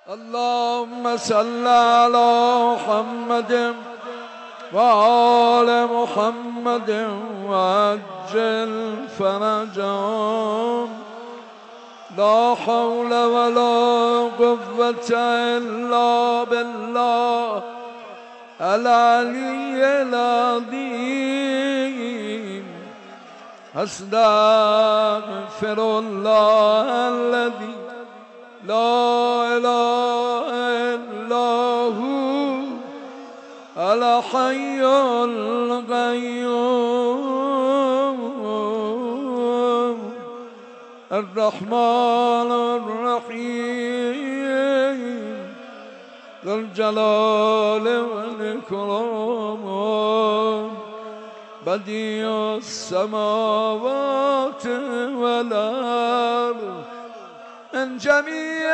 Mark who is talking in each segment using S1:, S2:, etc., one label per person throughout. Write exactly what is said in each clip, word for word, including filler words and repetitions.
S1: اللهم صل على محمد وآل محمد وعجل فرجهم. لا حول ولا قوة إلا بالله العلي العظيم. أستغفر الله الذي لا إله إلا هو الحي القيوم الرحمن الرحيم ذو الجلال والإكرام بديع السماوات والأرض من جميع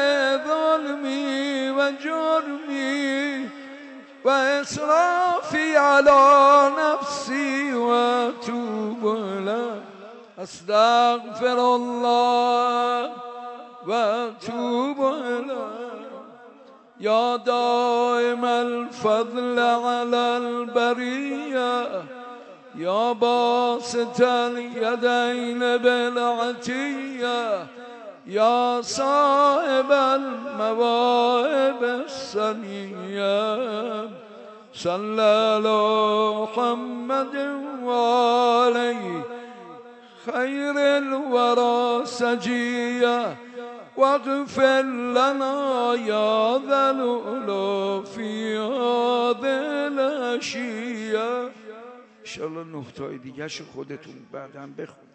S1: ظلمي وجرمي وإسرافي على نفسي وأتوب إليه. أستغفر الله وأتوب إليه. يا دائم الفضل على البرية يا باسط اليدين بالعطية يا صاحب المواهب السنية صلى على محمد وعليه خير الورى سجية واغفر لنا يا ذا الألوف في هذه العشية. انشاءالله نه تای دیگه شو خودتون بعدم بخون.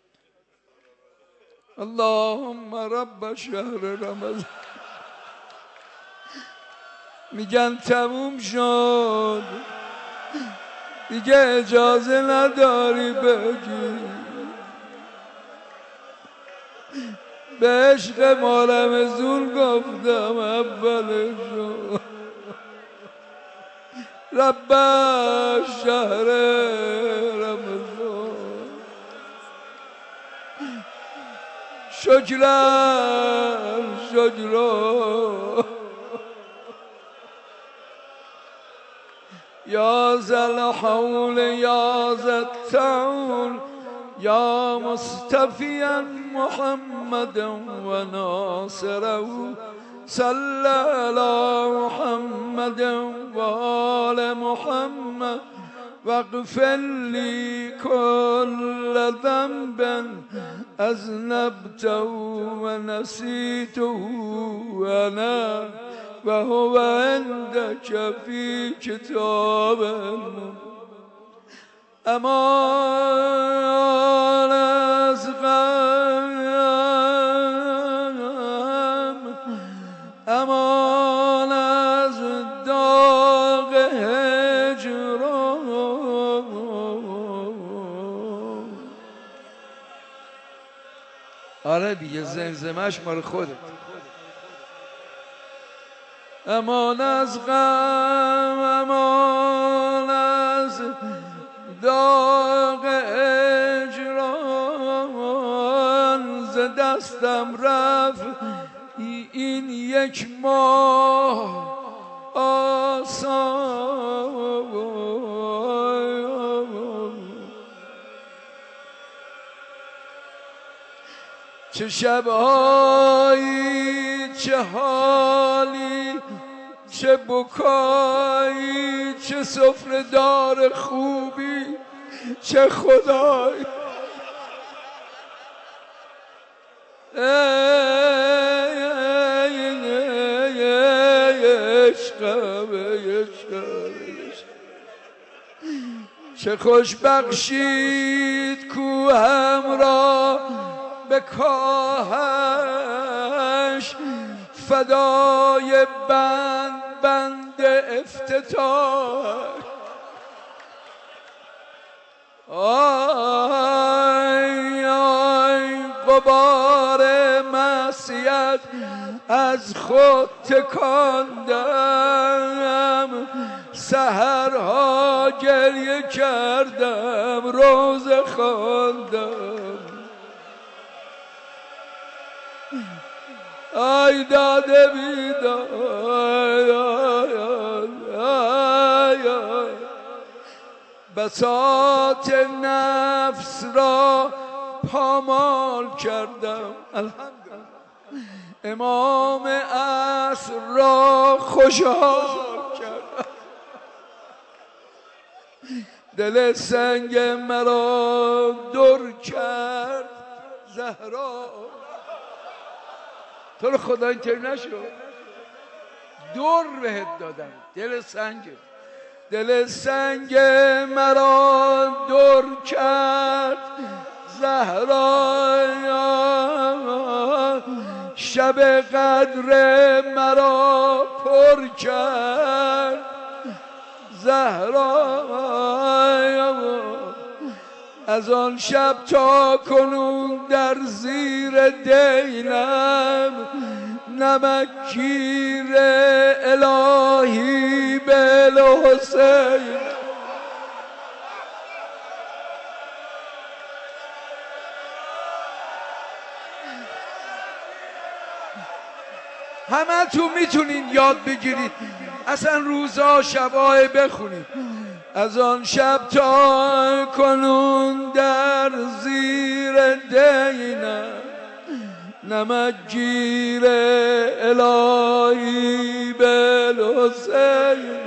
S1: اللهم رب شهر رمضان. میگن تموم شد دیگه اجازه نداری بگی. به عشق مالم زور گفتم اولشو رب شهر رمضان. شکران شکران یا ذا الحول یا ذا الطول یا مصطفیا محمد و ناصره صلی علی محمد و آل محمد واغفر لي كل ذنب أذنبته ونسيته أنا وهو عندك في كتاب أمان از غم أمان از داغ آره دیگه زمزمش مال خودت. امان از غم امان از داغ اجران ز دستم رفت این یک ماه آسان. چه شبهایی چه حالی چه بکایی چه سفره‌دار خوبی چه خدای. عشقم عشقم چه خوش بخشید کو همراه به کاهش فدای بند بند افتتاح. آی آی غبار معصیت از خود تکاندم سحرها گریه کردم روزه خواندم. ای داده بیداد بساط نفس را پامال کردم الحمدلله امام عصر را خوشحال کردم دل سنگ مرا در کرد زهرا تو رو خدا اینطور نشو دور بهت دادم دل سنگ دل سنگ مرا در کرد زهرا شب قدر مرا پر کرد زهرا از آن شب تا کنون در زیر دینم نمکگیر الهی بالحسین همه تو میتونین یاد بگیرید اصلا روزا شبای بخونید از آن شب تا کنون در زیر دینم نمکگیر الهی بالحسین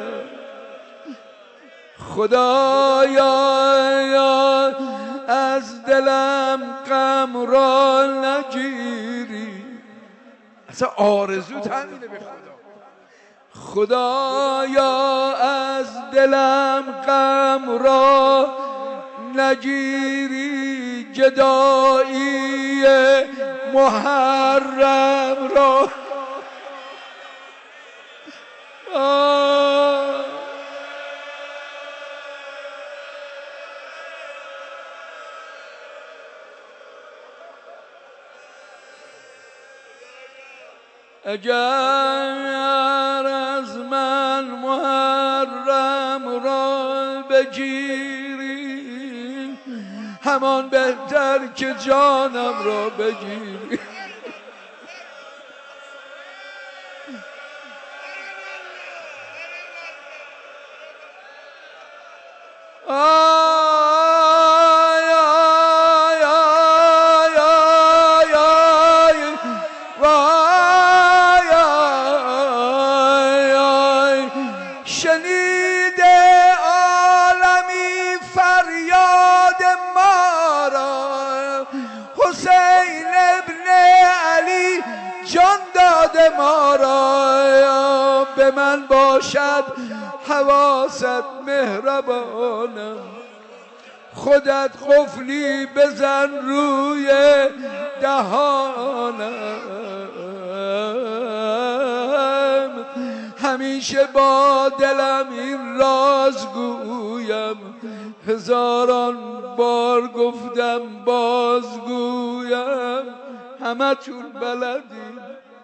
S1: خدایا از دلم غم را نگیری اصلا آرزو همینه به خدا خدایا از دلم غم را نگیری گدایی محرم را آه اگر از من محرم را بگیری همان بهتر که جانم را بگیری ما را به من باشد حواست مهربانم خودت قفلی بزن روی دهانم همیشه با دلم این راز گویم هزاران بار گفتم باز گویم همه تون بلدی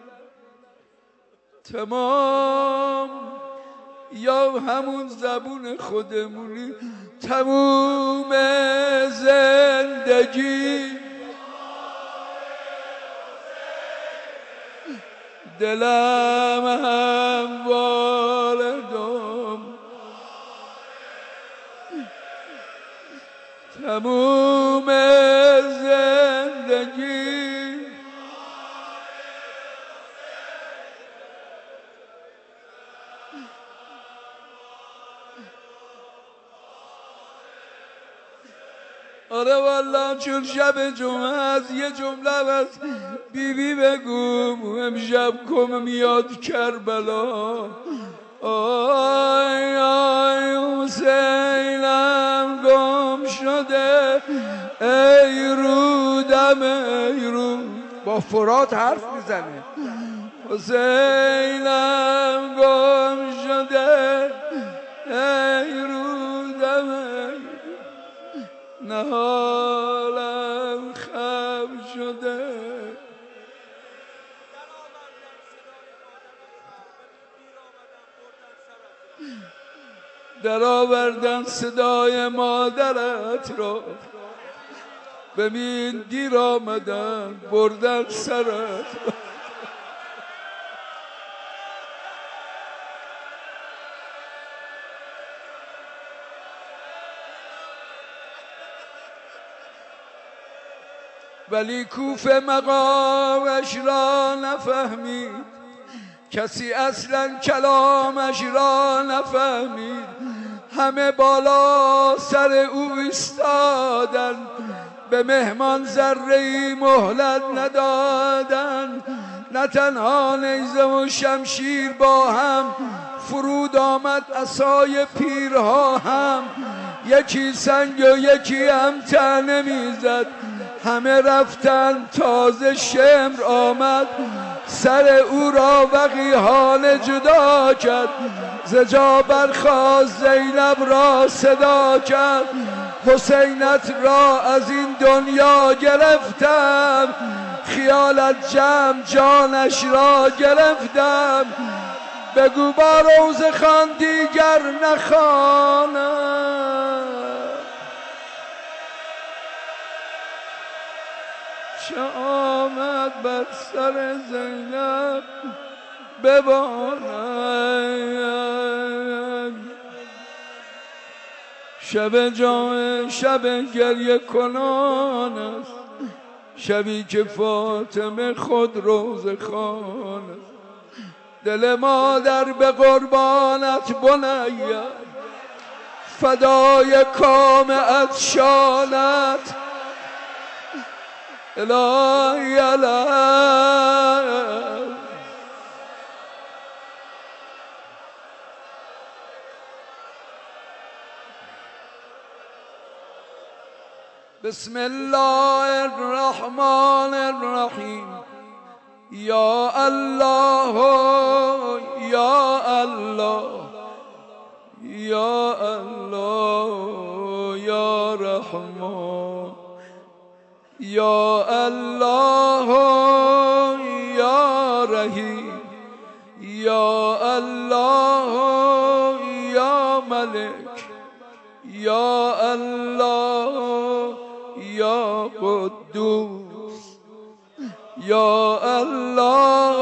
S1: تمام یا همون زبون خودمونی تموم زندگی دلم هموار دم تموم زندگی آره والله چون شب جمعه از یه جمله از بیبی بگم امشب کم میاد کربلا آی آی حسینم گم شده ای رودم ای رود با فرات حرف میزنه حسینم گم شده ای رودم ای نهالم خم شده در آوردن صدای مادرت را ببین دیر آمدن بردن سرت ولی کوفه مقامش را نفهمید، کسی اصلا کلامش را نفهمید. همه بالا سر او ایستادن، به مهمان ذره‌ای مهلت ندادن. نه تنها نیزه و شمشیر با هم فرود آمد، عصای پیرها هم یکی سنگ و یکی هم طعنه میزد. همه رفتن، تازه شمر آمد، سر او را وقیحانه جدا کرد. ز جا برخاست، زینب را صدا کرد، حسینت را از این دنیا گرفتم، خیالت جمع جانش را گرفتم. بگو با روزخان دیگر نخوانم، چه آمد بر سر زینب بباند. شب جام شب گریه کنان است، شبی که فاطمه خود روزخوان است. دل مادر به قربانت بنیه، فدای کام عطشانت الهی الهی. بسم الله الرحمن الرحیم. یا الله یا الله یا الله یا رحمان، یا الله یا رحیم، یا الله یا ملک، یا الله یا قدوس، یا الله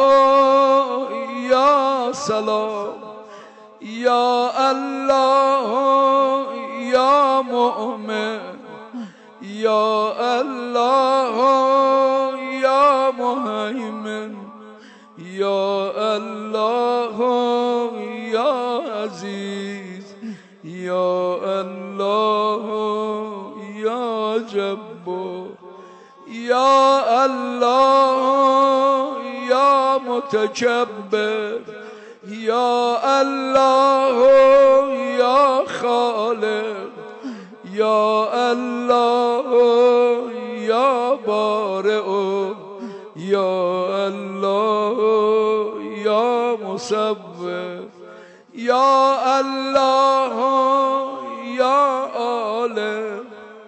S1: یا سلام، یا الله یا مؤمن، یا الله یا مهیمن، یا الله یا عزیز، یا الله یا جبار، یا الله یا متکبر، یا الله یا خالق، یا الله یا بارئ، یا الله یا مصور، یا الله یا عالم،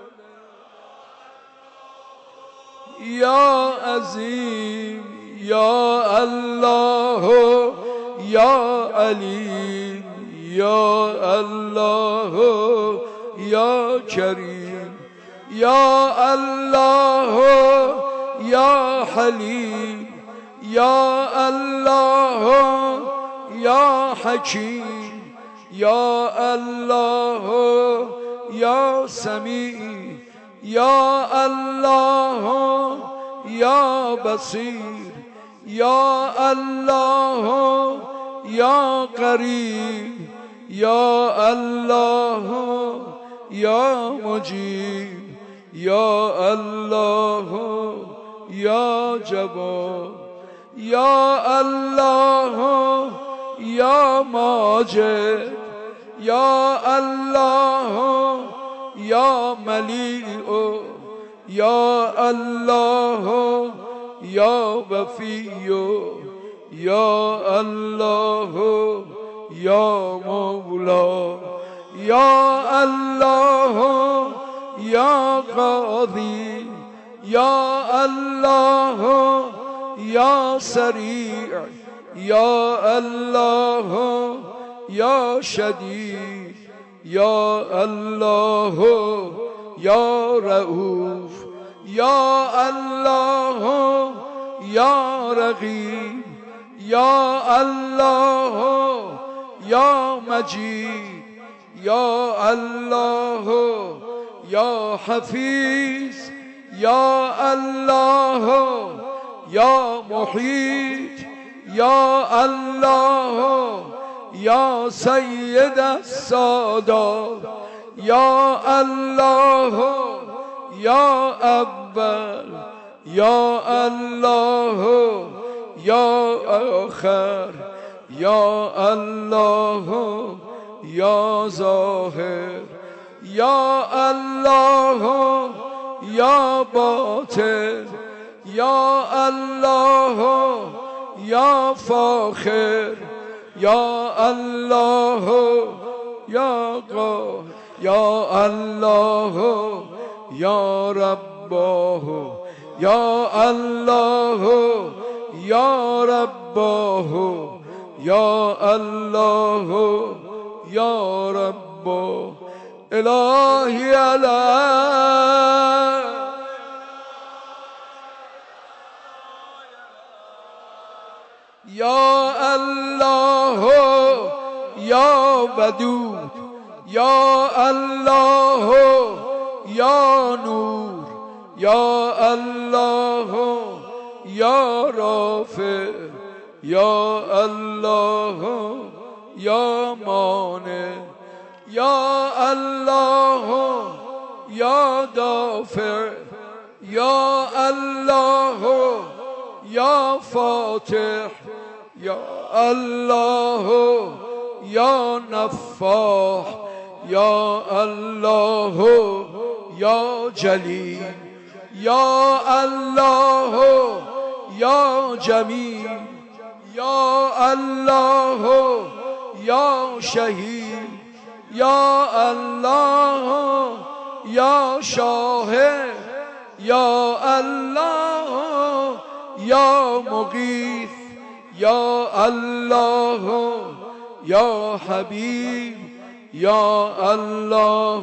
S1: یا عظیم، یا الله یا علیم، یا الله یا کریم، یا الله یا حلیم، یا الله یا حکیم، یا الله یا سمیع، یا الله یا بصیر، یا الله یا قریب، یا الله یا مجیب، یا الله یا جبار، یا الله یا ماجد، یا الله یا ملیء، یا الله یا وفی، یا الله یا مولا، یا الله یا قاضی، یا الله یا سریع، یا الله یا شدید، یا الله یا رؤوف، یا الله یا رقیب، یا الله یا مجید، یا الله یا حفیظ، یا الله یا محیط یا الله یا سید السادات یا الله یا اول یا الله یا آخر یا الله یا ظاهر یا الله یا باطن یا الله یا فاخر یا الله یا قاهر یا الله یا رباه یا الله یا رباه یا الله یا رباه الهی علی یا الله یا ودود یا الله یا نور یا الله یا رافع یا الله یا مانع یا الله یا دافع یا الله یا فاتح یا الله یا نفاح یا الله یا جلیل یا الله یا جمیل یا الله یا شهید یا الله یا شاهد یا الله یا مغیث یا الله یا حبیب یا الله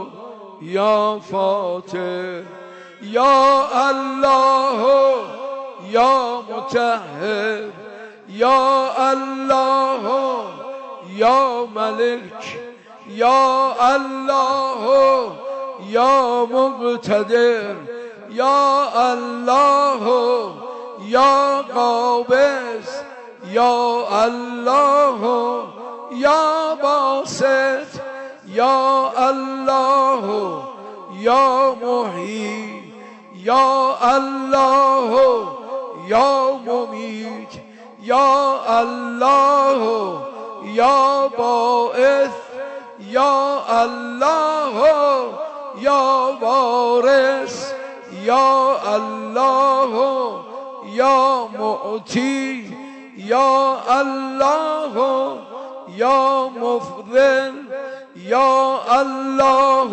S1: یا فاتح یا الله یا مطهر یا الله یا ملک یا الله یا مقتدر یا الله یا قابض یا الله یا باسط یا الله یا محیی یا الله یا ممیت یا الله یا باعث یا الله یا وارث یا الله یا معطی یا الله یا مفضل یا الله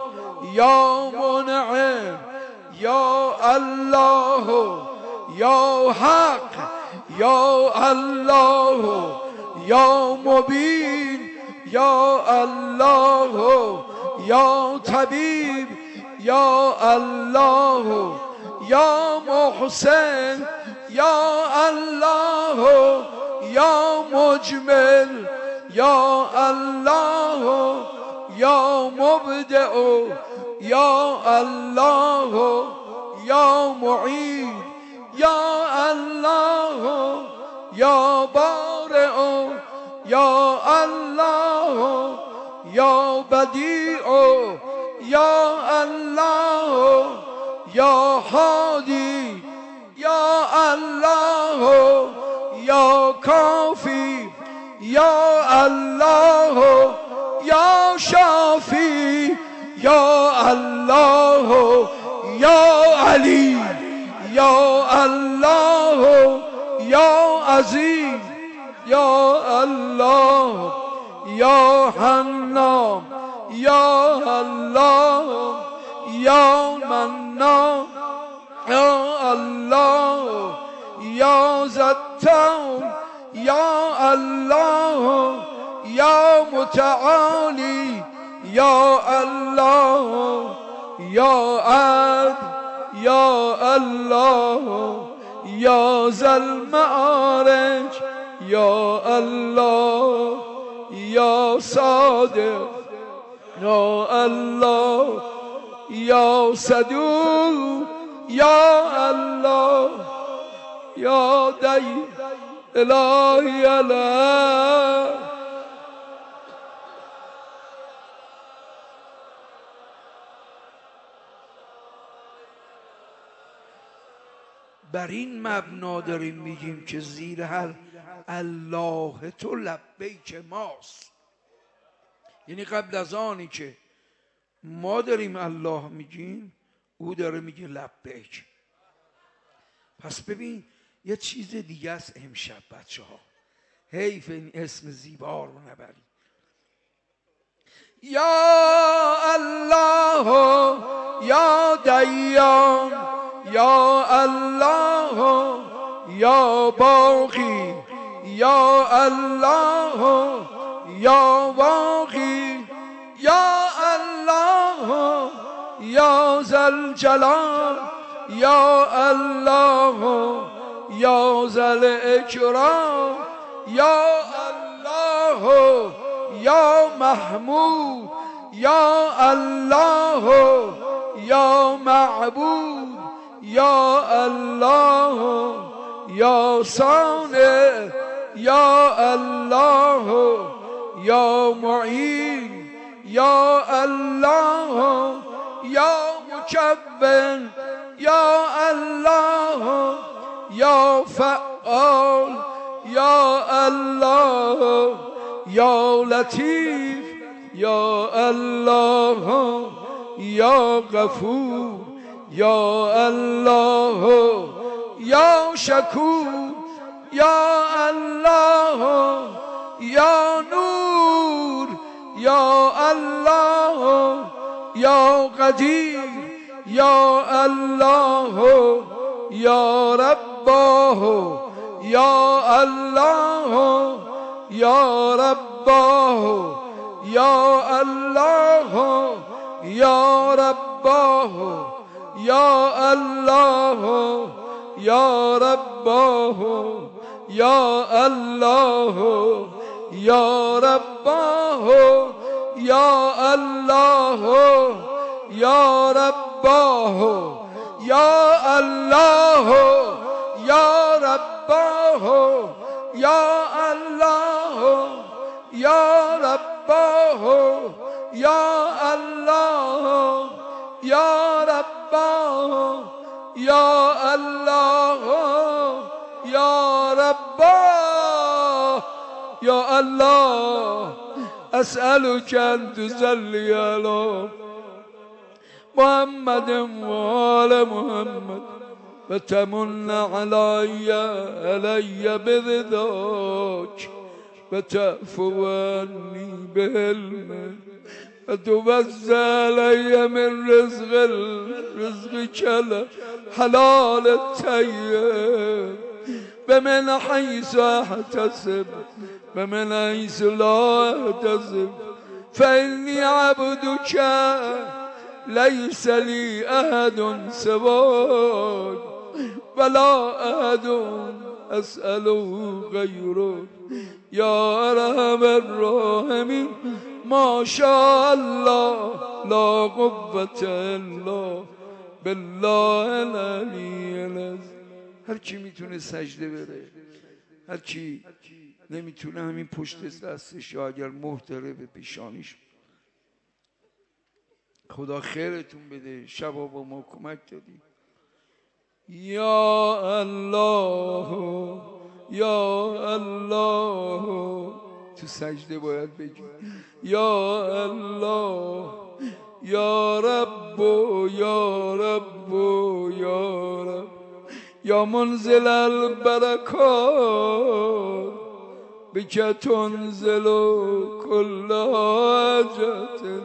S1: یا منعم یا الله یا حق یا الله یا مبین یا الله یا طبیب یا الله یا محسن یا الله یا مجمل یا الله یا مبدع یا الله یا معید یا الله یا بارئ یا الله یا بدیع یا الله یا هادی یا الله یا کافی یا الله یا شافی یا الله یا علی یا الله یا عزیز یا الله یا حنان یا الله یا منان یا الله یا زتان یا الله یا متعالی یا الله یا عد یا الله یا ذا المعارج یا الله یا صادق یا الله یا صدوق یا الله یا دی الهی الله. بر این مبنا داریم میگیم که زیر هر الله تو لبیک ماست، یعنی قبل از آنی که ما داریم الله میگیم او داره میگه لبیک. پس ببین یه چیز دیگه است امشب بچه ها، حیف این اسم زیبا رو نبری. یا الله یا دیان یا الله یا باقی یا الله یا باقی یا الله یا ذل جلال یا الله یا ذل اکرام یا الله یا محمود یا الله یا معبود یا الله یا صانع یا الله یا معین یا الله یا مکون یا الله یا فعال یا الله یا لطیف یا الله یا غفور یا الله یا شکور یا الله یا نور یا الله یا قدیر یا الله یا رباه یا الله یا رباه یا الله یا رباه یا الله یا رباه یا الله یا رباه یا الله یا رباه یا الله یا رباه یا الله یا رباه یا الله یا رباه یا الله یا رباه یا الله. اسألك ان تصلي على محمد وآل محمد وتمن علي علي برضاك وتعفو عني بعلمك وتوزع علي من رزق رزقك الحلال الطيب ومن حيث احتسب ومن حيث لا احتسب فإني عبدك ليس لي أحد سواك ولا أحد أسأله غيرك يا أرحم الراحمين. ما شاء الله لا قوة إلا بالله العلي العظيم. هر کی میتونه سجده بره، هر کی نمیتونه همین پشت دستش یا اگر محتره به پیشانیش. خدا خیرتون بده، شبا با ما کمک دادیم. یا الله یا الله تو سجده باید بگی یا الله یا رب یا رب یا رب یا منزل البرکات بک تنزل کل حاجت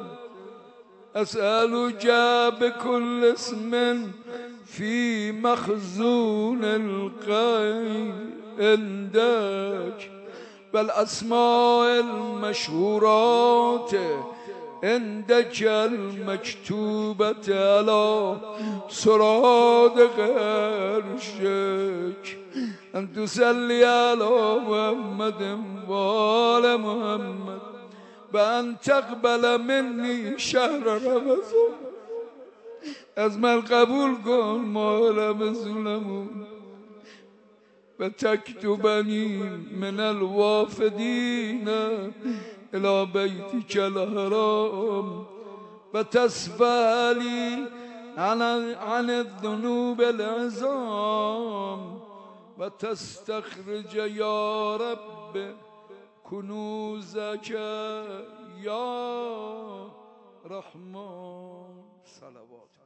S1: اسألك بكل اسم في مخزون الغيب عندك والأسماء المشهورات عندك المكتوبة على سرادق عرشك أن تصلي على محمد وآل محمد وأن تقبل مني شهر رمضان از من قبول کن ماه رمضانمون و تکتبنی من الوافدین الى بیتک الحرام و تصفلی عن عن الذنوب العظام و تستخرج یا رب کنوزک یا رحمان. صلوات.